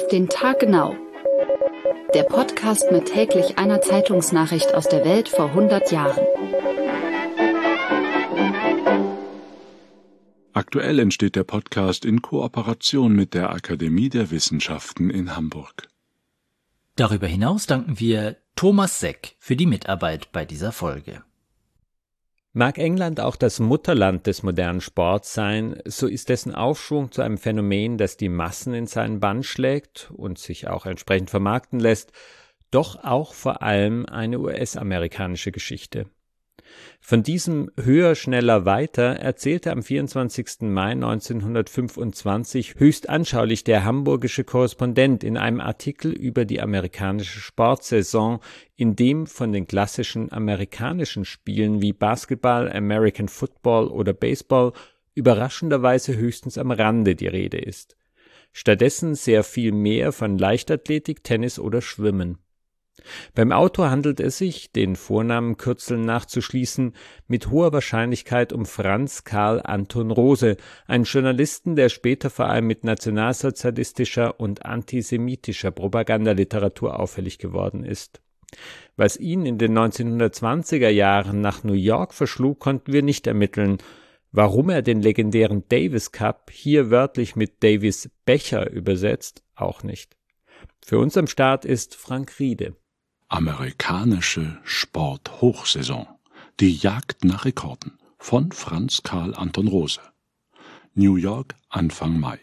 den Tag genau. Der Podcast mit täglich einer Zeitungsnachricht aus der Welt vor 100 Jahren. Aktuell entsteht der Podcast in Kooperation mit der Akademie der Wissenschaften in Hamburg. Darüber hinaus danken wir Thomas Seck für die Mitarbeit bei dieser Folge. Mag England auch das Mutterland des modernen Sports sein, so ist dessen Aufschwung zu einem Phänomen, das die Massen in seinen Bann schlägt und sich auch entsprechend vermarkten lässt, doch auch vor allem eine US-amerikanische Geschichte. Von diesem Höher, Schneller, Weiter erzählte am 24. Mai 1925 höchst anschaulich der hamburgische Korrespondent in einem Artikel über die amerikanische Sportsaison, in dem von den klassischen amerikanischen Spielen wie Basketball, American Football oder Baseball überraschenderweise höchstens am Rande die Rede ist. Stattdessen sehr viel mehr von Leichtathletik, Tennis oder Schwimmen. Beim Autor handelt es sich, den Vornamenkürzeln nachzuschließen, mit hoher Wahrscheinlichkeit um Franz Karl Anton Rose, einen Journalisten, der später vor allem mit nationalsozialistischer und antisemitischer Propagandaliteratur auffällig geworden ist. Was ihn in den 1920er Jahren nach New York verschlug, konnten wir nicht ermitteln. Warum er den legendären Davis Cup hier wörtlich mit Davis Becher übersetzt, auch nicht. Für uns am Start ist Frank Riede. Amerikanische Sporthochsaison. Die Jagd nach Rekorden von Franz Karl Anton Rose. New York, Anfang Mai.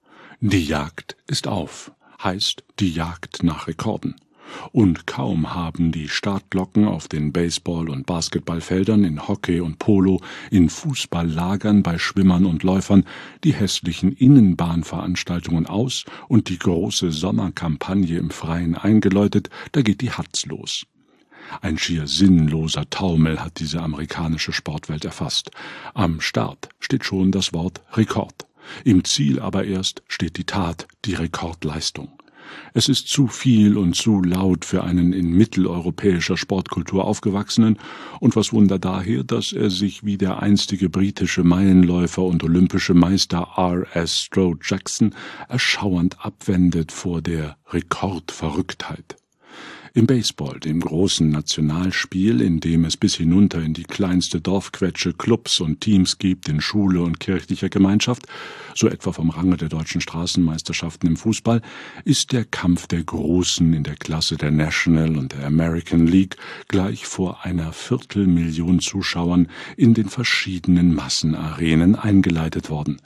Die Jagd ist auf, heißt die Jagd nach Rekorden. Und kaum haben die Startglocken auf den Baseball- und Basketballfeldern, in Hockey und Polo, in Fußballlagern bei Schwimmern und Läufern die hässlichen Innenbahnveranstaltungen aus und die große Sommerkampagne im Freien eingeläutet, da geht die Hatz los. Ein schier sinnloser Taumel hat diese amerikanische Sportwelt erfasst. Am Start steht schon das Wort Rekord. Im Ziel aber erst steht die Tat, die Rekordleistung. Es ist zu viel und zu laut für einen in mitteleuropäischer Sportkultur aufgewachsenen, und was Wunder daher, dass er sich wie der einstige britische Meilenläufer und olympische Meister R.S. Stroh Jackson erschauernd abwendet vor der Rekordverrücktheit. Im Baseball, dem großen Nationalspiel, in dem es bis hinunter in die kleinste Dorfquetsche Clubs und Teams gibt in Schule und kirchlicher Gemeinschaft, so etwa vom Range der deutschen Straßenmeisterschaften im Fußball, ist der Kampf der Großen in der Klasse der National und der American League gleich vor einer 250.000 Zuschauern in den verschiedenen Massenarenen eingeleitet worden.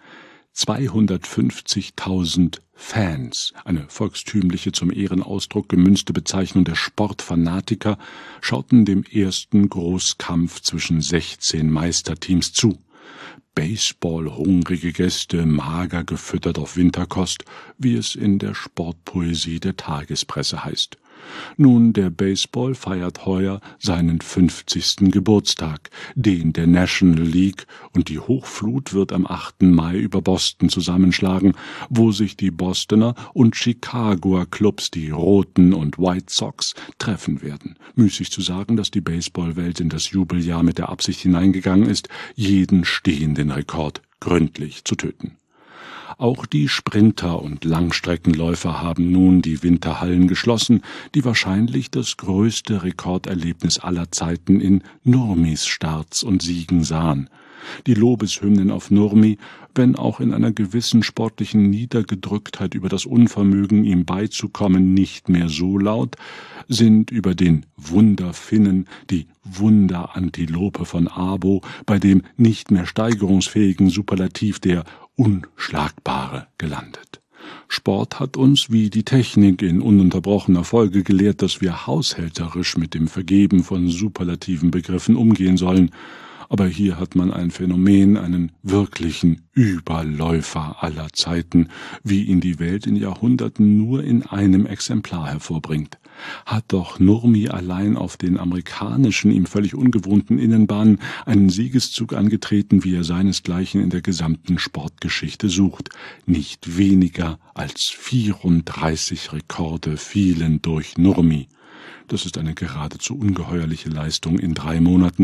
250.000 Fans, eine volkstümliche zum Ehrenausdruck gemünzte Bezeichnung der Sportfanatiker, schauten dem ersten Großkampf zwischen 16 Meisterteams zu. Baseball-hungrige Gäste, mager gefüttert auf Winterkost, wie es in der Sportpoesie der Tagespresse heißt. Nun, der Baseball feiert heuer seinen 50. Geburtstag, den der National League, und die Hochflut wird am 8. Mai über Boston zusammenschlagen, wo sich die Bostoner und Chicagoer Clubs, die Roten und White Sox, treffen werden. Müßig zu sagen, dass die Baseballwelt in das Jubeljahr mit der Absicht hineingegangen ist, jeden stehenden Rekord gründlich zu töten. Auch die Sprinter und Langstreckenläufer haben nun die Winterhallen geschlossen, die wahrscheinlich das größte Rekorderlebnis aller Zeiten in Nurmis Starts und Siegen sahen. Die Lobeshymnen auf Nurmi, wenn auch in einer gewissen sportlichen Niedergedrücktheit über das Unvermögen, ihm beizukommen, nicht mehr so laut, sind über den Wunderfinnen, die Wunderantilope von Abo, bei dem nicht mehr steigerungsfähigen Superlativ der Unschlagbare gelandet. Sport hat uns wie die Technik in ununterbrochener Folge gelehrt, dass wir haushälterisch mit dem Vergeben von superlativen Begriffen umgehen sollen. Aber hier hat man ein Phänomen, einen wirklichen Überläufer aller Zeiten, wie ihn die Welt in Jahrhunderten nur in einem Exemplar hervorbringt. Hat doch Nurmi allein auf den amerikanischen, ihm völlig ungewohnten Innenbahnen einen Siegeszug angetreten, wie er seinesgleichen in der gesamten Sportgeschichte sucht. Nicht weniger als 34 Rekorde fielen durch Nurmi. Das ist eine geradezu ungeheuerliche Leistung in 3 Monaten,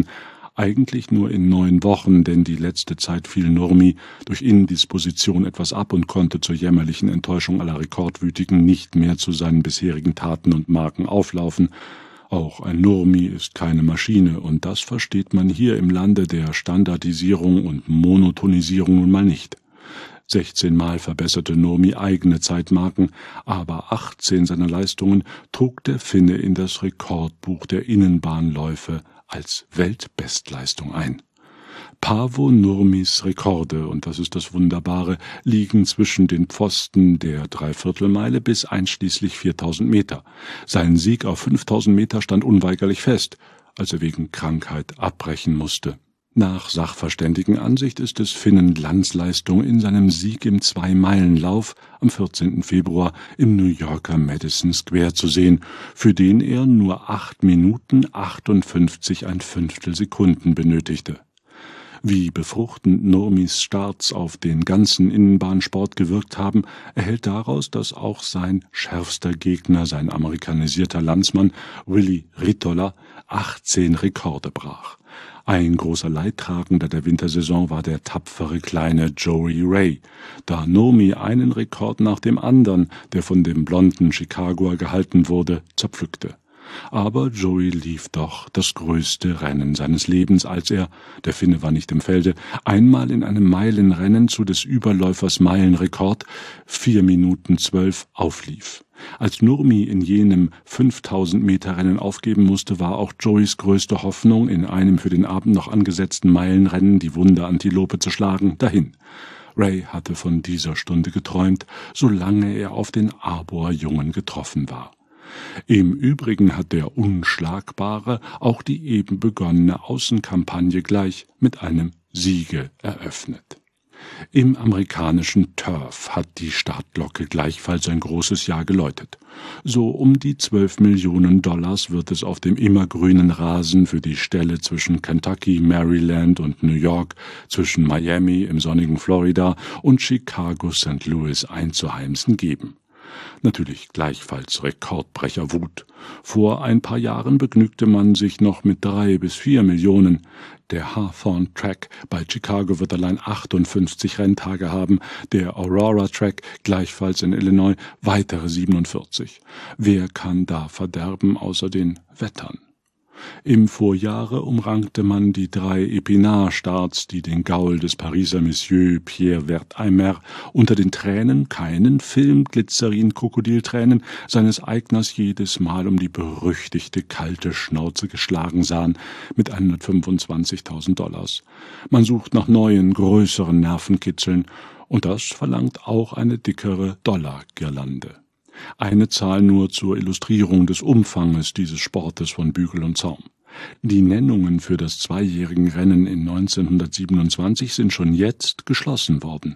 Eigentlich nur in 9 Wochen, denn die letzte Zeit fiel Nurmi durch Indisposition etwas ab und konnte zur jämmerlichen Enttäuschung aller Rekordwütigen nicht mehr zu seinen bisherigen Taten und Marken auflaufen. Auch ein Nurmi ist keine Maschine, und das versteht man hier im Lande der Standardisierung und Monotonisierung nun mal nicht. 16 Mal verbesserte Nurmi eigene Zeitmarken, aber 18 seiner Leistungen trug der Finne in das Rekordbuch der Innenbahnläufe als Weltbestleistung ein. Paavo Nurmis Rekorde, und das ist das Wunderbare, liegen zwischen den Pfosten der Dreiviertelmeile bis einschließlich 4000 Meter. Sein Sieg auf 5000 Meter stand unweigerlich fest, als er wegen Krankheit abbrechen musste. Nach Sachverständigenansicht ist es Finnen Glanzleistung in seinem Sieg im 2-Meilen-Lauf am 14. Februar im New Yorker Madison Square zu sehen, für den er nur 8 Minuten 58 1/5 Sekunden benötigte. Wie befruchtend Nurmis Starts auf den ganzen Innenbahnsport gewirkt haben, erhellt daraus, dass auch sein schärfster Gegner, sein amerikanisierter Landsmann Willy Ritola, 18 Rekorde brach. Ein großer Leidtragender der Wintersaison war der tapfere kleine Joey Ray, da Nurmi einen Rekord nach dem anderen, der von dem blonden Chicagoer gehalten wurde, zerpflückte. Aber Joey lief doch das größte Rennen seines Lebens, als er, der Finne war nicht im Felde, einmal in einem Meilenrennen zu des Überläufers Meilenrekord 4 Minuten 12 auflief. Als Nurmi in jenem 5000 Meter Rennen aufgeben musste, war auch Joeys größte Hoffnung, in einem für den Abend noch angesetzten Meilenrennen die Wunderantilope zu schlagen, dahin. Ray hatte von dieser Stunde geträumt, solange er auf den Arbor-Jungen getroffen war. Im Übrigen hat der Unschlagbare auch die eben begonnene Außenkampagne gleich mit einem Siege eröffnet. Im amerikanischen Turf hat die Startglocke gleichfalls ein großes Jahr geläutet. So um die $12 Millionen wird es auf dem immergrünen Rasen für die Stelle zwischen Kentucky, Maryland und New York, zwischen Miami im sonnigen Florida und Chicago, St. Louis einzuheimsen geben. Natürlich gleichfalls Rekordbrecherwut. Vor ein paar Jahren begnügte man sich noch mit 3 bis 4 Millionen. Der Hawthorne Track bei Chicago wird allein 58 Renntage haben, der Aurora Track gleichfalls in Illinois weitere 47. Wer kann da verderben außer den Wettern? Im Vorjahre umrankte man die 3 Épinard-Starts, die den Gaul des Pariser Monsieur Pierre Wertheimer unter den Tränen, keinen Film-Glycerin-Krokodiltränen, seines Eigners jedes Mal um die berüchtigte kalte Schnauze geschlagen sahen, mit $125.000. Man sucht nach neuen, größeren Nervenkitzeln, und das verlangt auch eine dickere Dollargirlande. Eine Zahl nur zur Illustrierung des Umfanges dieses Sportes von Bügel und Zaum. Die Nennungen für das zweijährigen Rennen in 1927 sind schon jetzt geschlossen worden.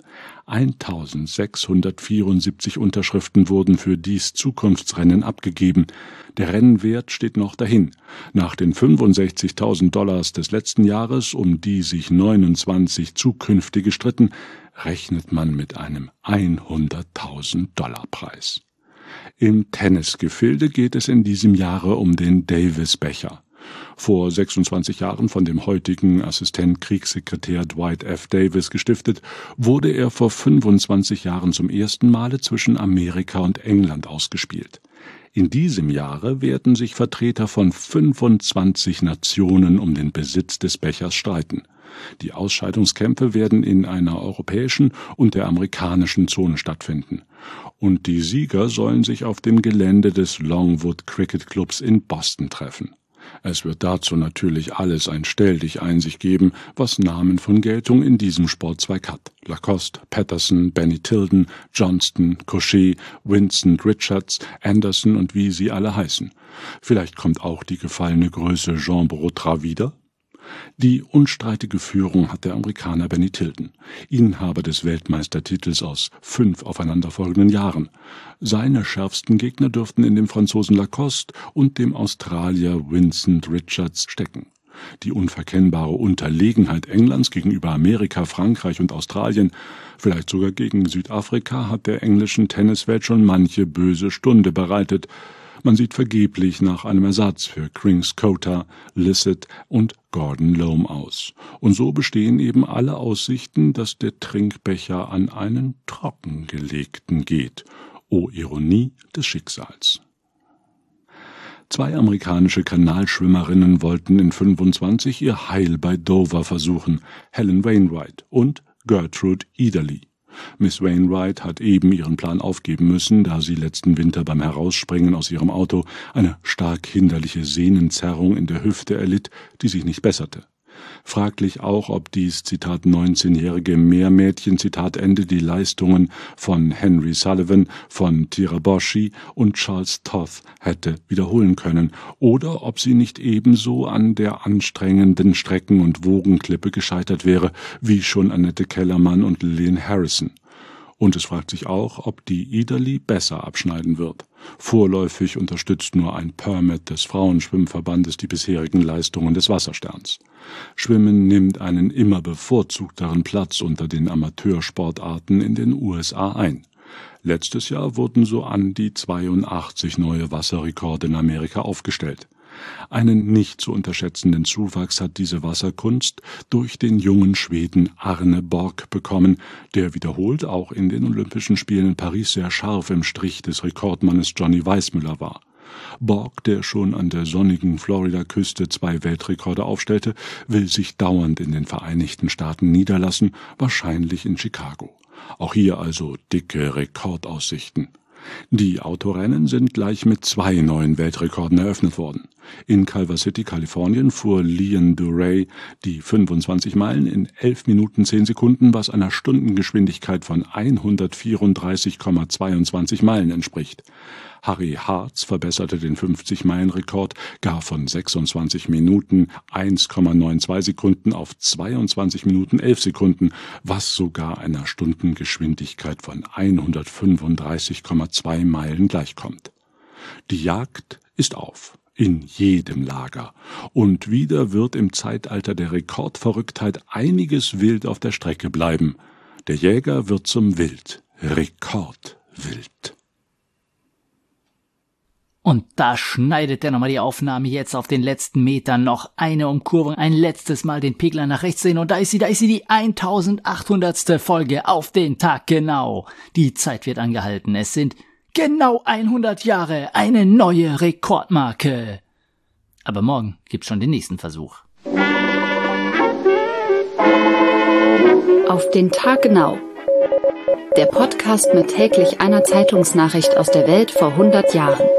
1674 Unterschriften wurden für dies Zukunftsrennen abgegeben. Der Rennwert steht noch dahin. Nach den $65.000 des letzten Jahres, um die sich 29 zukünftige stritten, rechnet man mit einem $100.000 Preis. Im Tennisgefilde geht es in diesem Jahre um den Davis-Becher. Vor 26 Jahren von dem heutigen Assistent-Kriegssekretär Dwight F. Davis gestiftet, wurde er vor 25 Jahren zum ersten Male zwischen Amerika und England ausgespielt. In diesem Jahre werden sich Vertreter von 25 Nationen um den Besitz des Bechers streiten. Die Ausscheidungskämpfe werden in einer europäischen und der amerikanischen Zone stattfinden. Und die Sieger sollen sich auf dem Gelände des Longwood Cricket Clubs in Boston treffen. Es wird dazu natürlich alles ein Stelldichein sich geben, was Namen von Geltung in diesem Sportzweig hat. Lacoste, Patterson, Benny Tilden, Johnston, Cochet, Vincent Richards, Anderson und wie sie alle heißen. Vielleicht kommt auch die gefallene Größe Jean Brotra wieder? Die unstreitige Führung hat der Amerikaner Benny Tilden, Inhaber des Weltmeistertitels aus 5 aufeinanderfolgenden Jahren. Seine schärfsten Gegner dürften in dem Franzosen Lacoste und dem Australier Vincent Richards stecken. Die unverkennbare Unterlegenheit Englands gegenüber Amerika, Frankreich und Australien, vielleicht sogar gegen Südafrika, hat der englischen Tenniswelt schon manche böse Stunde bereitet. Man sieht vergeblich nach einem Ersatz für Krings Cota, Lissett und Gordon Loam aus. Und so bestehen eben alle Aussichten, dass der Trinkbecher an einen Trockengelegten geht. O Ironie des Schicksals. 2 amerikanische Kanalschwimmerinnen wollten in 25 ihr Heil bei Dover versuchen, Helen Wainwright und Gertrude Ederle. Miss Wainwright hat eben ihren Plan aufgeben müssen, da sie letzten Winter beim Herausspringen aus ihrem Auto eine stark hinderliche Sehnenzerrung in der Hüfte erlitt, die sich nicht besserte. Fraglich auch, ob dies, Zitat 19-jährige Meermädchen, Zitat Ende, die Leistungen von Henry Sullivan, von Tiraboschi und Charles Toth hätte wiederholen können, oder ob sie nicht ebenso an der anstrengenden Strecken- und Wogenklippe gescheitert wäre, wie schon Annette Kellermann und Lillian Harrison. Und es fragt sich auch, ob die Ederle besser abschneiden wird. Vorläufig unterstützt nur ein Permit des Frauenschwimmverbandes die bisherigen Leistungen des Wassersterns. Schwimmen nimmt einen immer bevorzugteren Platz unter den Amateursportarten in den USA ein. Letztes Jahr wurden so an die 82 neue Wasserrekorde in Amerika aufgestellt. Einen nicht zu unterschätzenden Zuwachs hat diese Wasserkunst durch den jungen Schweden Arne Borg bekommen, der wiederholt auch in den Olympischen Spielen in Paris sehr scharf im Strich des Rekordmannes Johnny Weissmuller war. Borg, der schon an der sonnigen Florida-Küste 2 Weltrekorde aufstellte, will sich dauernd in den Vereinigten Staaten niederlassen, wahrscheinlich in Chicago. Auch hier also dicke Rekordaussichten. Die Autorennen sind gleich mit 2 neuen Weltrekorden eröffnet worden. In Culver City, Kalifornien, fuhr Leon Duray die 25 Meilen in 11 Minuten 10 Sekunden, was einer Stundengeschwindigkeit von 134,22 Meilen entspricht. Harry Hartz verbesserte den 50-Meilen-Rekord gar von 26 Minuten 1,92 Sekunden auf 22 Minuten 11 Sekunden, was sogar einer Stundengeschwindigkeit von 135,2 Meilen gleichkommt. Die Jagd ist auf. In jedem Lager. Und wieder wird im Zeitalter der Rekordverrücktheit einiges wild auf der Strecke bleiben. Der Jäger wird zum Wild. Rekordwild. Und da schneidet er nochmal die Aufnahme jetzt auf den letzten Metern noch eine Umkurvung, ein letztes Mal den Pegler nach rechts drehen und da ist sie, die 1800. Folge auf den Tag genau. Die Zeit wird angehalten, es sind genau 100 Jahre, eine neue Rekordmarke. Aber morgen gibt's schon den nächsten Versuch. Auf den Tag genau. Der Podcast mit täglich einer Zeitungsnachricht aus der Welt vor 100 Jahren.